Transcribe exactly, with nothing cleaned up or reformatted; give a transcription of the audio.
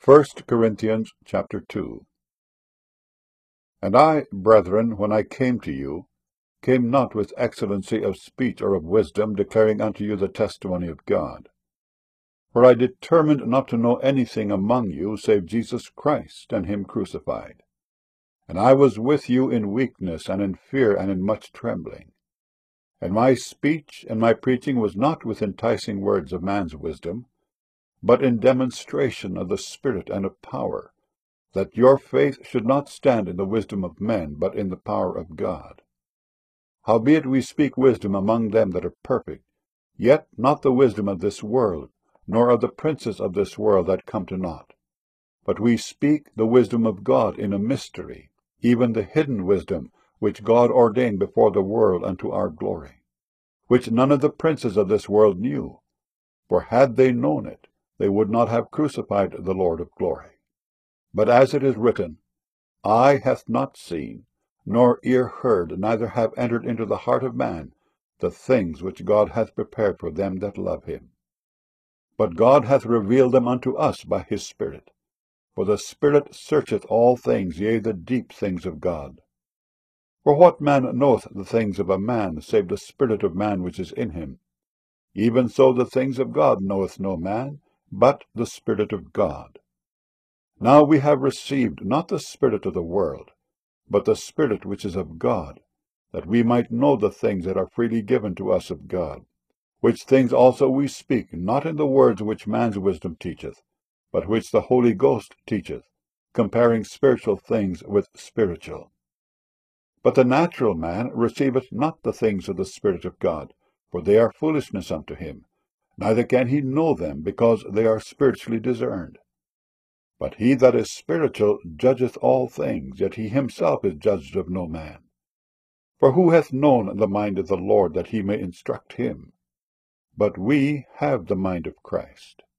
First Corinthians chapter two. And I, brethren, when I came to you, came not with excellency of speech or of wisdom, declaring unto you the testimony of God. For I determined not to know anything among you save Jesus Christ, and him crucified. And I was with you in weakness, and in fear, and in much trembling. And my speech and my preaching was not with enticing words of man's wisdom, but in demonstration of the Spirit and of power, that your faith should not stand in the wisdom of men, but in the power of God. Howbeit we speak wisdom among them that are perfect, yet not the wisdom of this world, nor of the princes of this world that come to naught. But we speak the wisdom of God in a mystery, even the hidden wisdom, which God ordained before the world unto our glory, which none of the princes of this world knew. For had they known it, they would not have crucified the Lord of glory. But as it is written, Eye hath not seen, nor ear heard, neither have entered into the heart of man the things which God hath prepared for them that love him. But God hath revealed them unto us by his Spirit. For the Spirit searcheth all things, yea, the deep things of God. For what man knoweth the things of a man, save the spirit of man which is in him? Even so the things of God knoweth no man, but the Spirit of God. Now we have received not the spirit of the world, but the Spirit which is of God, that we might know the things that are freely given to us of God. Which things also we speak, not in the words which man's wisdom teacheth, but which the Holy Ghost teacheth, comparing spiritual things with spiritual. But the natural man receiveth not the things of the Spirit of God, for they are foolishness unto him, neither can he know them, because they are spiritually discerned. But he that is spiritual judgeth all things, yet he himself is judged of no man. For who hath known the mind of the Lord, that he may instruct him? But we have the mind of Christ.